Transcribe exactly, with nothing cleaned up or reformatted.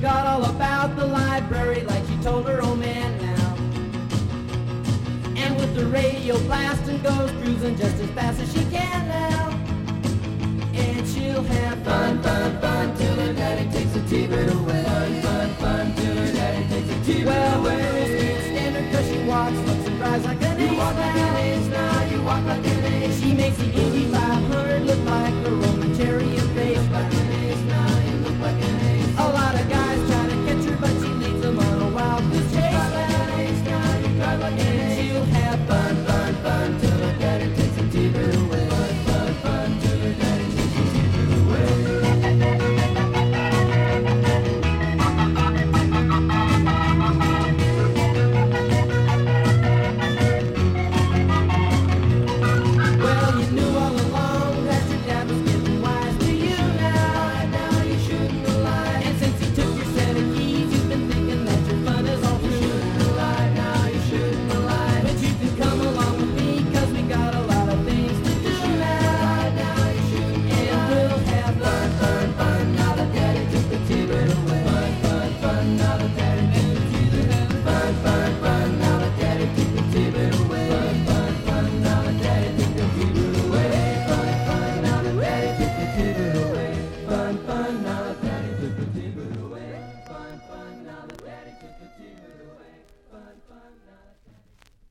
forgot all about the library like she told her old man now. And with the radio blasting goes cruising just as fast as she can now. And she'll have fun, fun, fun till her daddy takes the T-bird away. Fun, fun, fun till her daddy takes the T-bird well, away. Well, with no speed standard cause she walks, looks and drives like an ace. You walk like an ace now, you walk like an ace. She makes the Indy five hundred look like a Roman chariot race. Like an ace now, you look like an ace. A lot of guys try to catch her but she leads them on a wild goose chase. Like an ace now, you drive like an ace.